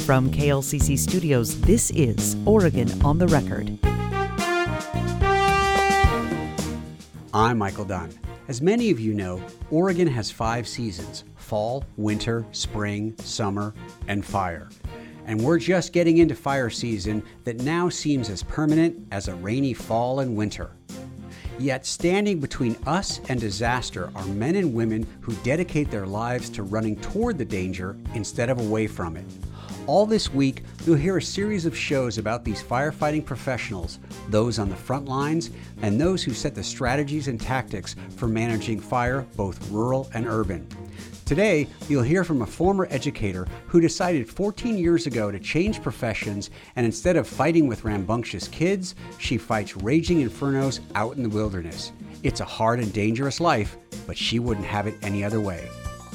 From KLCC Studios, this is Oregon on the Record. I'm Michael Dunn. As many of you know, Oregon has 5 seasons: fall, winter, spring, summer, and fire. And we're just getting into fire season that now seems as permanent as a rainy fall and winter. Yet standing between us and disaster are men and women who dedicate their lives to running toward the danger instead of away from it. All this week, you'll hear a series of shows about these firefighting professionals, those on the front lines, and those who set the strategies and tactics for managing fire, both rural and urban. Today, you'll hear from a former educator who decided 14 years ago to change professions, and instead of fighting with rambunctious kids, she fights raging infernos out in the wilderness. It's a hard and dangerous life, but she wouldn't have it any other way.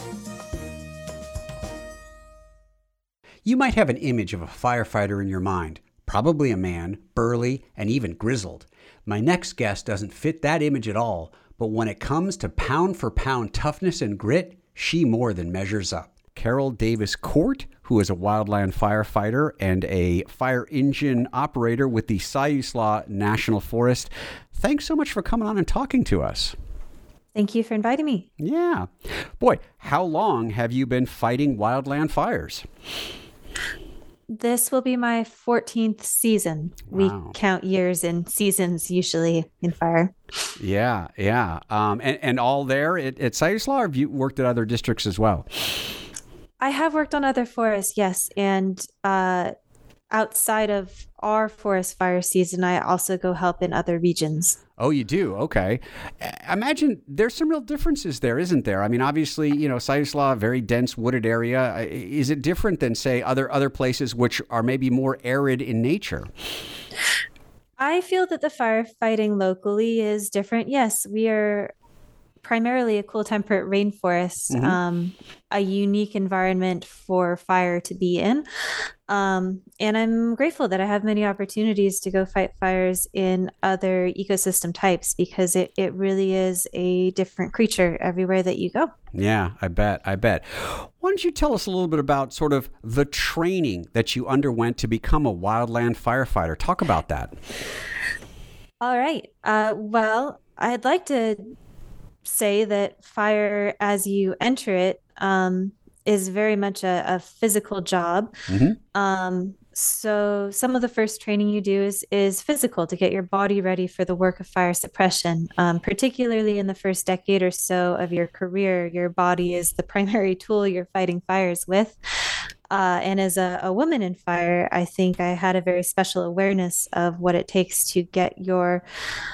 You might have an image of a firefighter in your mind, probably a man, burly, and even grizzled. My next guest doesn't fit that image at all, but when it comes to pound-for-pound toughness and grit, she more than measures up. Carol Davis Court, who is a wildland firefighter and a fire engine operator with the Siuslaw National Forest. Thanks so much for coming on and talking to us. Thank you for inviting me. Yeah. Boy, how long have you been fighting wildland fires? This will be my 14th season. Wow. We count years in seasons usually in fire. Yeah. And all there at Siuslaw, or have you worked at other districts as well? I have worked on other forests, yes. And outside of our forest fire season, I also go help in other regions. Oh, you do? Okay. I imagine there's some real differences there, isn't there? I mean, obviously, Siuslaw, very dense wooded area. Is it different than, say, other places which are maybe more arid in nature? I feel that the firefighting locally is different. Yes, we are primarily a cool temperate rainforest, a unique environment for fire to be in. And I'm grateful that I have many opportunities to go fight fires in other ecosystem types, because it really is a different creature everywhere that you go. Yeah, I bet. Why don't you tell us a little bit about sort of the training that you underwent to become a wildland firefighter? Talk about that. All right. Well, I'd like to say that fire as you enter it is very much a physical job. So some of the first training you do is physical, to get your body ready for the work of fire suppression. Particularly in the first decade or so of your career, your body is the primary tool you're fighting fires with. And as a woman in fire, I think I had a very special awareness of what it takes to get your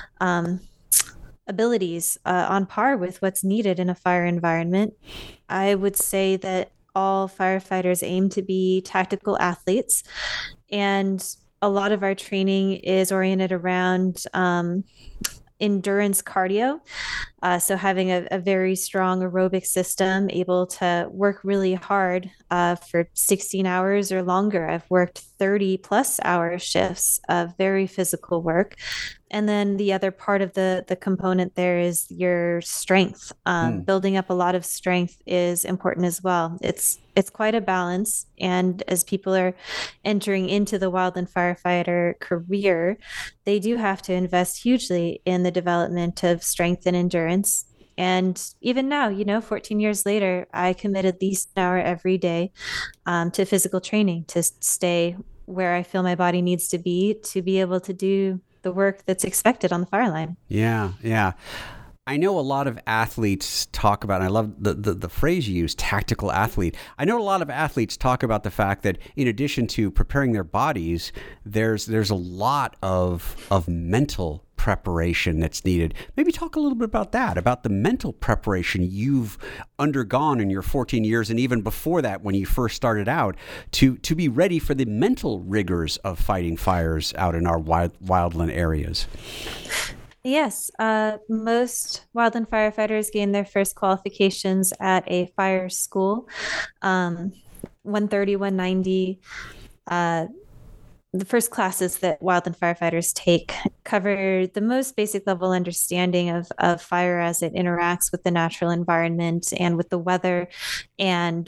abilities on par with what's needed in a fire environment. I would say that all firefighters aim to be tactical athletes, and a lot of our training is oriented around endurance cardio. So having a very strong aerobic system, able to work really hard for 16 hours or longer. I've worked 30 plus hour shifts of very physical work. And then the other part of the component there is your strength. Building up a lot of strength is important as well. It's quite a balance. And as people are entering into the wildland firefighter career, they do have to invest hugely in the development of strength and endurance. And even now, 14 years later, I commit at least an hour every day to physical training to stay where I feel my body needs to be able to do the work that's expected on the fire line. Yeah. I know a lot of athletes talk about, and I love the phrase you use, tactical athlete. I know a lot of athletes talk about the fact that in addition to preparing their bodies, there's a lot of mental preparation that's needed. Maybe talk a little bit about that, about the mental preparation you've undergone in your 14 years, and even before that when you first started out, to be ready for the mental rigors of fighting fires out in our wildland areas. Yes, most wildland firefighters gain their first qualifications at a fire school. 130, 190. The first classes that wildland firefighters take cover the most basic level understanding of fire as it interacts with the natural environment and with the weather, and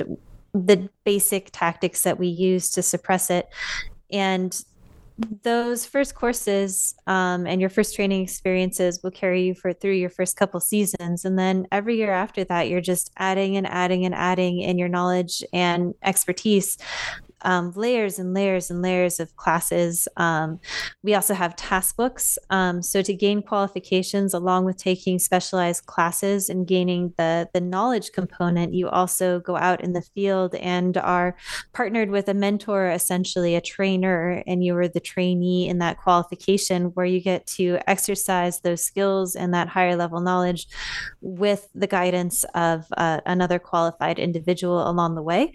the basic tactics that we use to suppress it. And those first courses and your first training experiences will carry you through your first couple seasons, and then every year after that you're just adding and adding and adding in your knowledge and expertise, layers and layers and layers of classes. We also have task books. So to gain qualifications along with taking specialized classes and gaining the knowledge component, you also go out in the field and are partnered with a mentor, essentially a trainer, and you are the trainee in that qualification where you get to exercise those skills and that higher level knowledge with the guidance of another qualified individual along the way.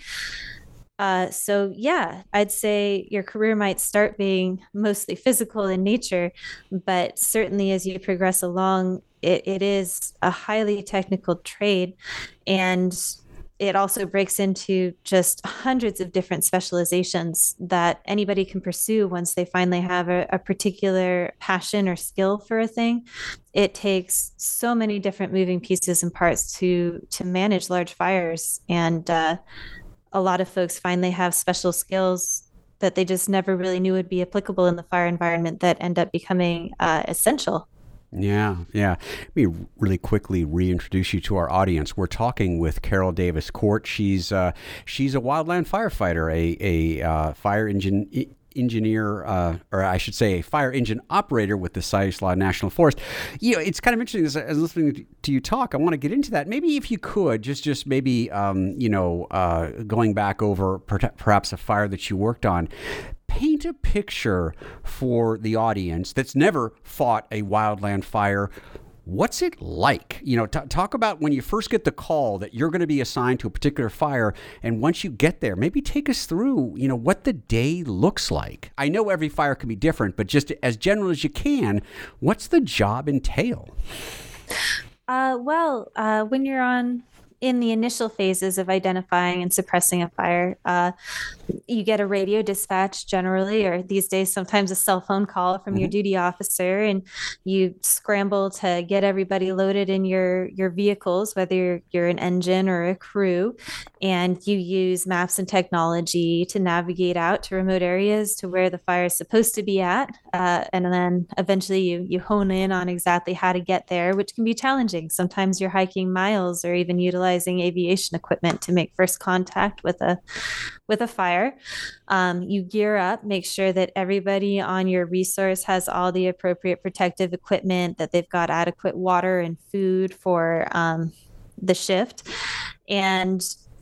So yeah, I'd say your career might start being mostly physical in nature, but certainly as you progress along, it is a highly technical trade. And it also breaks into just hundreds of different specializations that anybody can pursue once they finally have a particular passion or skill for a thing. It takes so many different moving pieces and parts to manage large fires. And a lot of folks find they have special skills that they just never really knew would be applicable in the fire environment that end up becoming essential. Yeah. Let me really quickly reintroduce you to our audience. We're talking with Carol Davis Court. She's a wildland firefighter, a fire engineer, or I should say a fire engine operator with the Siuslaw National Forest. It's kind of interesting as listening to you talk. I want to get into that. Maybe if you could, just maybe, going back over perhaps a fire that you worked on, paint a picture for the audience that's never fought a wildland fire. What's it like? Talk about when you first get the call that you're going to be assigned to a particular fire, and once you get there, maybe take us through, what the day looks like. I know every fire can be different, but just as general as you can, what's the job entail? When you're in the initial phases of identifying and suppressing a fire, you get a radio dispatch generally, or these days sometimes a cell phone call from your duty officer, and you scramble to get everybody loaded in your vehicles, whether you're an engine or a crew, and you use maps and technology to navigate out to remote areas to where the fire is supposed to be at, and then eventually you hone in on exactly how to get there, which can be challenging. Sometimes you're hiking miles or even utilizing aviation equipment to make first contact with a fire. You gear up, make sure that everybody on your resource has all the appropriate protective equipment, that they've got adequate water and food for the shift. And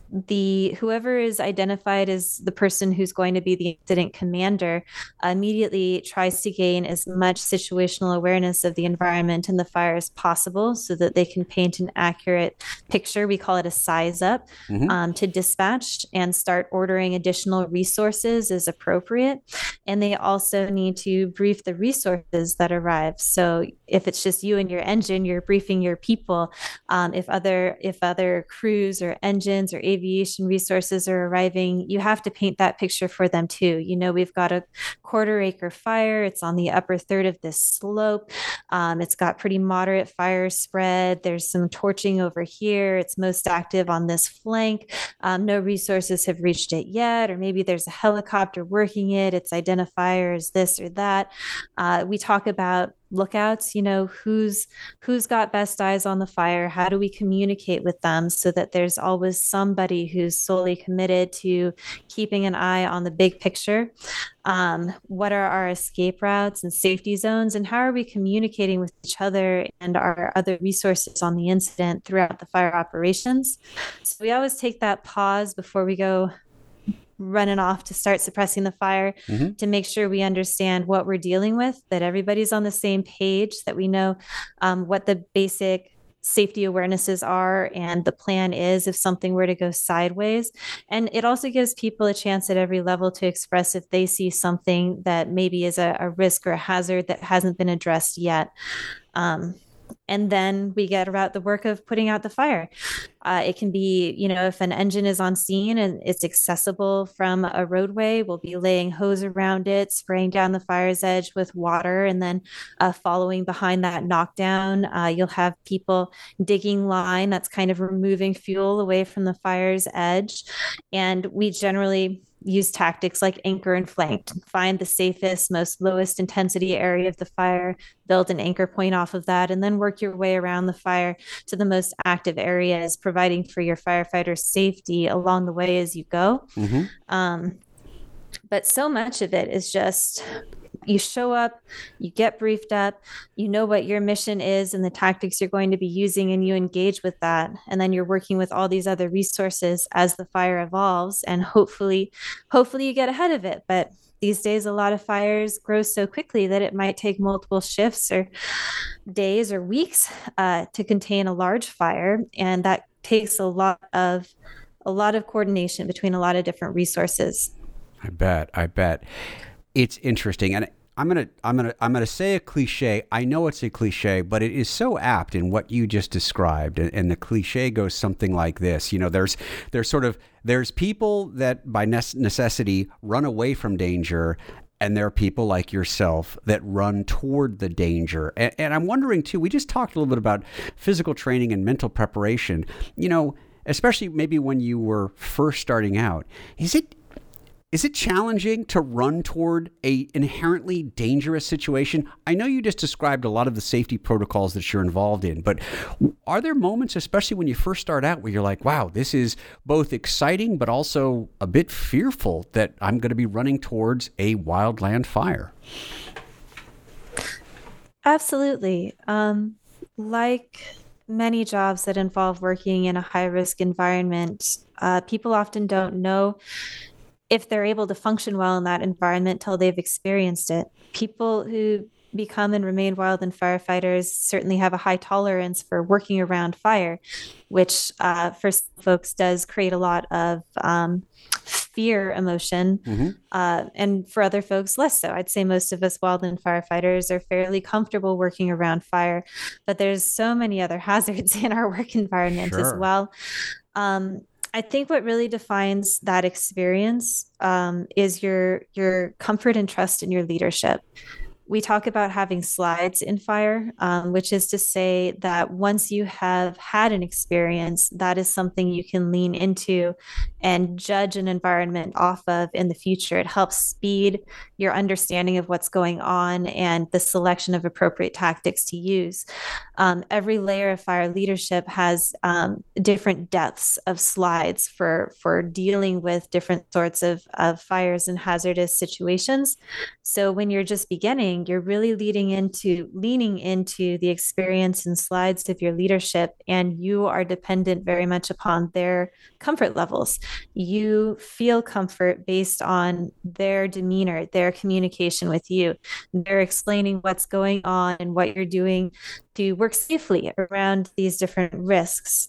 whoever is identified as the person who's going to be the incident commander immediately tries to gain as much situational awareness of the environment and the fire as possible so that they can paint an accurate picture. We call it a size up, to dispatch and start ordering additional resources as appropriate. And they also need to brief the resources that arrive. So if it's just you and your engine, you're briefing your people. If other crews or engines or aviation resources are arriving, you have to paint that picture for them too. We've got a 1/4 acre fire. It's on the upper third of this slope. It's got pretty moderate fire spread. There's some torching over here. It's most active on this flank. No resources have reached it yet, or maybe there's a helicopter working it. Its identifier is this or that. We talk about lookouts, who's got best eyes on the fire. How do we communicate with them so that there's always somebody who's solely committed to keeping an eye on the big picture? What are our escape routes and safety zones, and how are we communicating with each other and our other resources on the incident throughout the fire operations? So we always take that pause before we go running off to start suppressing the fire, to make sure we understand what we're dealing with, that everybody's on the same page, that we know what the basic safety awarenesses are and the plan is if something were to go sideways. And it also gives people a chance at every level to express if they see something that maybe is a risk or a hazard that hasn't been addressed yet. And then we get about the work of putting out the fire. It can be, if an engine is on scene and it's accessible from a roadway, we'll be laying hose around it, spraying down the fire's edge with water, and then following behind that knockdown, you'll have people digging line that's kind of removing fuel away from the fire's edge. And we generally use tactics like anchor and flank to find the safest, most lowest intensity area of the fire, build an anchor point off of that, and then work your way around the fire to the most active areas, providing for your firefighters safety along the way as you go. But so much of it is just you show up, you get briefed up, you know what your mission is and the tactics you're going to be using, and you engage with that. And then you're working with all these other resources as the fire evolves, and hopefully you get ahead of it. But these days, a lot of fires grow so quickly that it might take multiple shifts or days or weeks to contain a large fire. And that takes a lot of coordination between a lot of different resources. I bet. It's interesting, and I'm gonna say a cliche. I know it's a cliche, but it is so apt in what you just described. And the cliche goes something like this: there's people that by necessity run away from danger, and there are people like yourself that run toward the danger. And I'm wondering too. We just talked a little bit about physical training and mental preparation. Especially maybe when you were first starting out, is it challenging to run toward a inherently dangerous situation? I know you just described a lot of the safety protocols that you're involved in, but are there moments, especially when you first start out, where you're like, wow, this is both exciting, but also a bit fearful that I'm going to be running towards a wildland fire? Absolutely. Like many jobs that involve working in a high-risk environment, people often don't know if they're able to function well in that environment till they've experienced it. People who become and remain wildland firefighters certainly have a high tolerance for working around fire, which for some folks does create a lot of fear emotion, and for other folks less so. I'd say most of us wildland firefighters are fairly comfortable working around fire, but there's so many other hazards in our work environment as well. I think what really defines that experience is your comfort and trust in your leadership. We talk about having slides in fire, which is to say that once you have had an experience, that is something you can lean into and judge an environment off of in the future. It helps speed your understanding of what's going on and the selection of appropriate tactics to use. Every layer of fire leadership has different depths of slides for dealing with different sorts of fires and hazardous situations. So when you're just beginning, you're really leaning into the experience and slides of your leadership, and you are dependent very much upon their comfort levels. You feel comfort based on their demeanor, their communication with you. They're explaining what's going on and what you're doing to work safely around these different risks.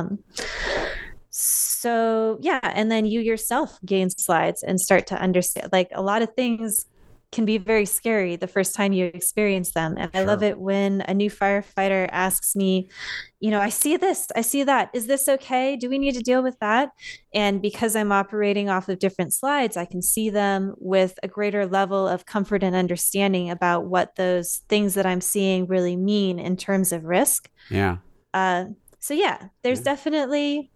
So yeah, and then you yourself gain slides and start to understand, like, a lot of things can be very scary the first time you experience them. And I love it when a new firefighter asks me, I see this, I see that. Is this okay? Do we need to deal with that? And because I'm operating off of different slides, I can see them with a greater level of comfort and understanding about what those things that I'm seeing really mean in terms of risk. Yeah. So yeah, there's definitely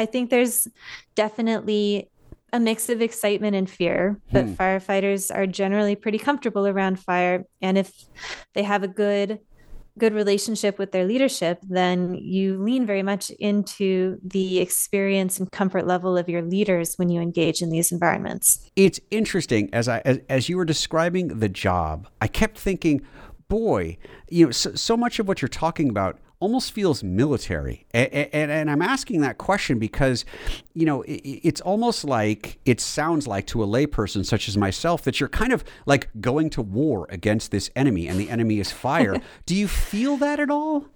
a mix of excitement and fear, but firefighters are generally pretty comfortable around fire. And if they have a good relationship with their leadership, then you lean very much into the experience and comfort level of your leaders when you engage in these environments. It's interesting. As you were describing the job, I kept thinking, boy, so much of what you're talking about almost feels military. And I'm asking that question because, it's almost like, it sounds like to a layperson such as myself that you're kind of like going to war against this enemy, and the enemy is fire. Do you feel that at all?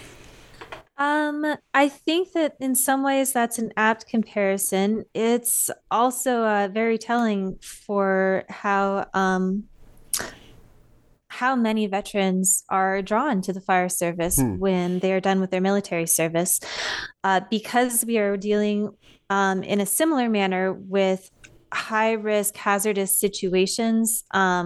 I think that in some ways that's an apt comparison. It's also very telling for how how many veterans are drawn to the fire service Hmm. when they are done with their military service, because we are dealing in a similar manner with high risk, hazardous situations.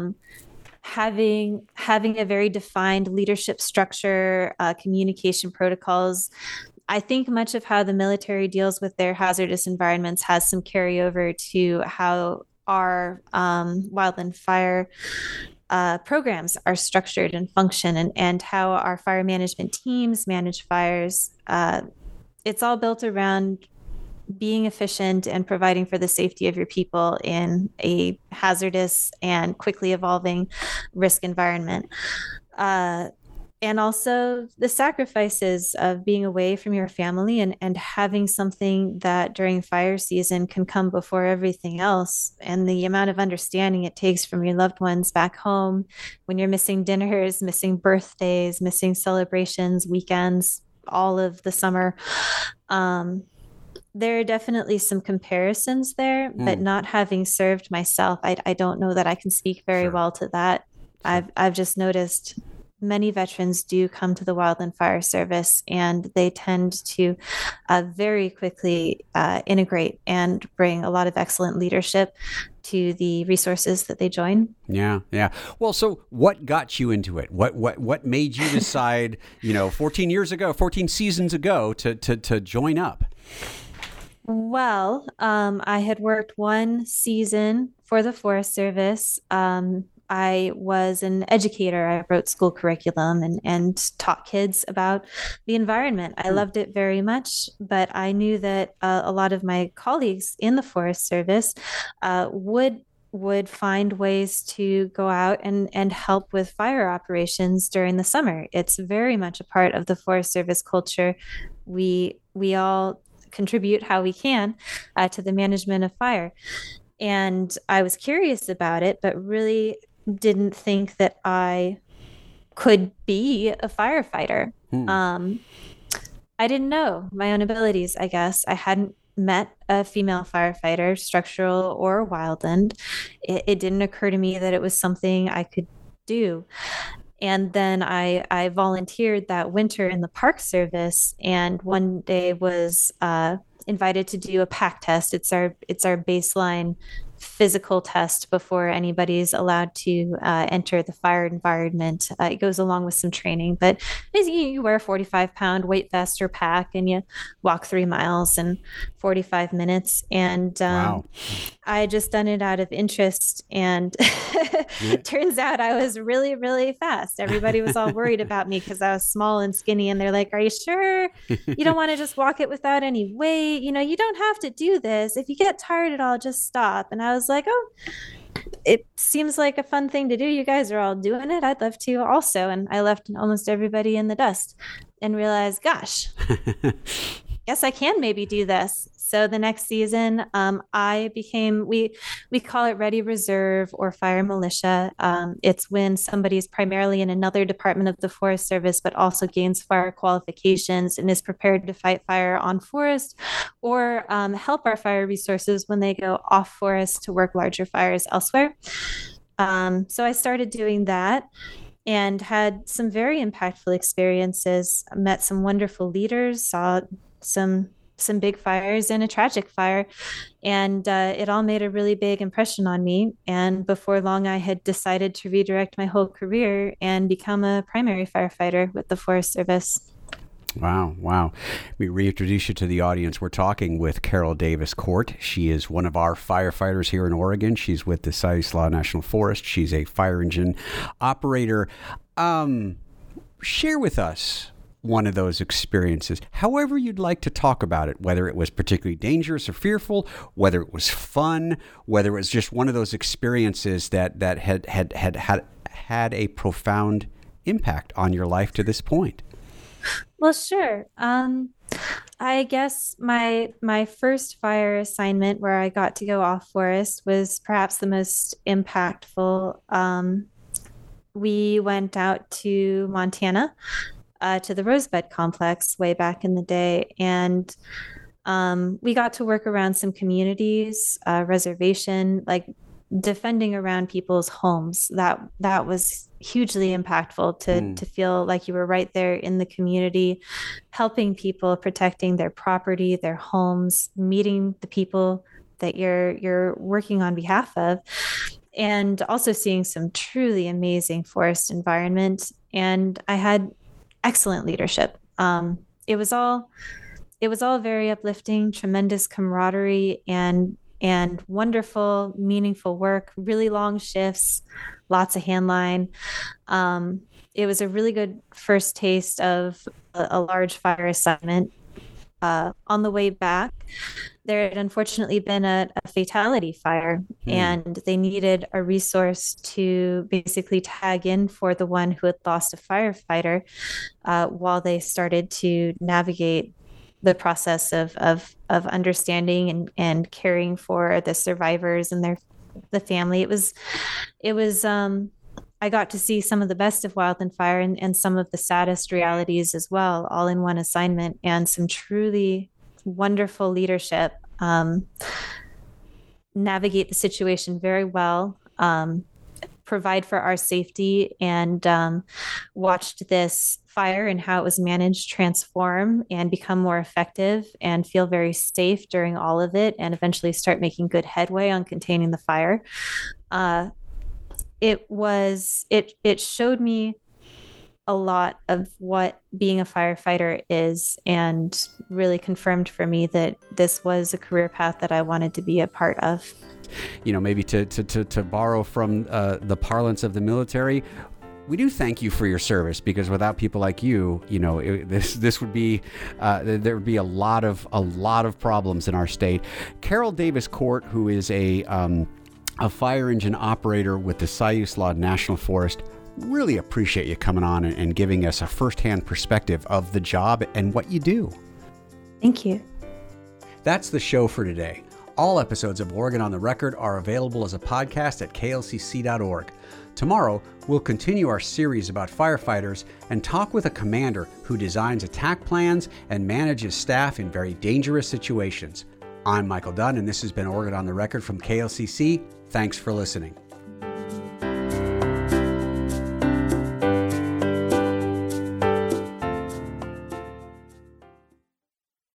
Having a very defined leadership structure, communication protocols. I think much of how the military deals with their hazardous environments has some carryover to how our wildland fire programs are structured and function, and how our fire management teams manage fires. It's all built around being efficient and providing for the safety of your people in a hazardous and quickly evolving risk environment. Uh, and also the sacrifices of being away from your family, and having something that during fire season can come before everything else, and the amount of understanding it takes from your loved ones back home when you're missing dinners, missing birthdays, missing celebrations, weekends, all of the summer. Um, there are definitely some comparisons there, but Hmm. not having served myself, I don't know that I can speak very Sure. well to that. Sure. I've just noticed many veterans do come to the Wildland Fire Service, and they tend to very quickly integrate and bring a lot of excellent leadership to the resources that they join. Yeah, yeah. Well, so what got you into it? What made you decide, 14 years ago, 14 seasons ago to join up? Well, I had worked one season for the Forest Service. I was an educator. I wrote school curriculum and taught kids about the environment. I Hmm. loved it very much, but I knew that a lot of my colleagues in the Forest Service would find ways to go out and help with fire operations during the summer. It's very much a part of the Forest Service culture. We all contribute how we can to the management of fire. And I was curious about it, but really didn't think that I could be a firefighter. Hmm. Um, I didn't know my own abilities, I guess. I hadn't met a female firefighter, structural or wildland. It didn't occur to me that it was something I could do. And then I volunteered that winter in the Park Service, and one day was invited to do a pack test. It's our baseline physical test before anybody's allowed to enter the fire environment. It goes along with some training, but basically you wear a 45-pound weight vest or pack, and you walk 3 miles in 45 minutes. And Wow. I just done it out of interest, and Yeah. turns out I was really, really fast. Everybody was all worried about me because I was small and skinny, and they're like, "Are you sure you don't want to just walk it without any weight? You don't have to do this. If you get tired at all, just stop." And I was like, "Oh, it seems like a fun thing to do. You guys are all doing it. I'd love to also." And I left almost everybody in the dust and realized, gosh, guess I can maybe do this. So the next season, I became, we call it Ready Reserve or Fire Militia. It's when somebody's primarily in another department of the Forest Service, but also gains fire qualifications and is prepared to fight fire on forest, or help our fire resources when they go off forest to work larger fires elsewhere. So I started doing that and had some very impactful experiences. Met some wonderful leaders, saw some big fires and a tragic fire, and it all made a really big impression on me. And before long, I had decided to redirect my whole career and become a primary firefighter with the Forest Service. Wow, wow. Let me reintroduce you to the audience. We're talking with Carol Davis Court. She is one of our firefighters here in Oregon. She's with the Siuslaw National Forest. She's a fire engine operator. Share with us one of those experiences, however you'd like to talk about it, whether it was particularly dangerous or fearful, whether it was fun, whether it was just one of those experiences that had a profound impact on your life to this point. Well, sure. I guess my first fire assignment where I got to go off forest was perhaps the most impactful. We went out to Montana, to the Rosebud Complex way back in the day, and we got to work around some communities, reservation, like defending around people's homes. That was hugely impactful to feel like you were right there in the community, helping people, protecting their property, their homes, meeting the people that you're working on behalf of, and also seeing some truly amazing forest environment. And I had excellent leadership. It was all very uplifting, tremendous camaraderie, and wonderful, meaningful work, really long shifts, lots of handline. It was a really good first taste of a large fire assignment. On the way back, there had unfortunately been a fatality fire, and they needed a resource to basically tag in for the one who had lost a firefighter while they started to navigate the process of understanding and caring for the survivors and the family. It was I got to see some of the best of wildland fire and some of the saddest realities as well, all in one assignment, and some truly wonderful leadership. Navigate the situation very well, provide for our safety, and watched this fire and how it was managed transform and become more effective and feel very safe during all of it, and eventually start making good headway on containing the fire. It showed me a lot of what being a firefighter is, and really confirmed for me that this was a career path that I wanted to be a part of. Maybe to borrow from the parlance of the military, we do thank you for your service, because without people like you, this would be there would be a lot of problems in our state. Carol Davis Court, who is a fire engine operator with the Siuslaw National Forest, really appreciate you coming on and giving us a firsthand perspective of the job and what you do. Thank you. That's the show for today. All episodes of Oregon on the Record are available as a podcast at klcc.org. Tomorrow, we'll continue our series about firefighters and talk with a commander who designs attack plans and manages staff in very dangerous situations. I'm Michael Dunn, and this has been Oregon on the Record from KLCC. Thanks for listening.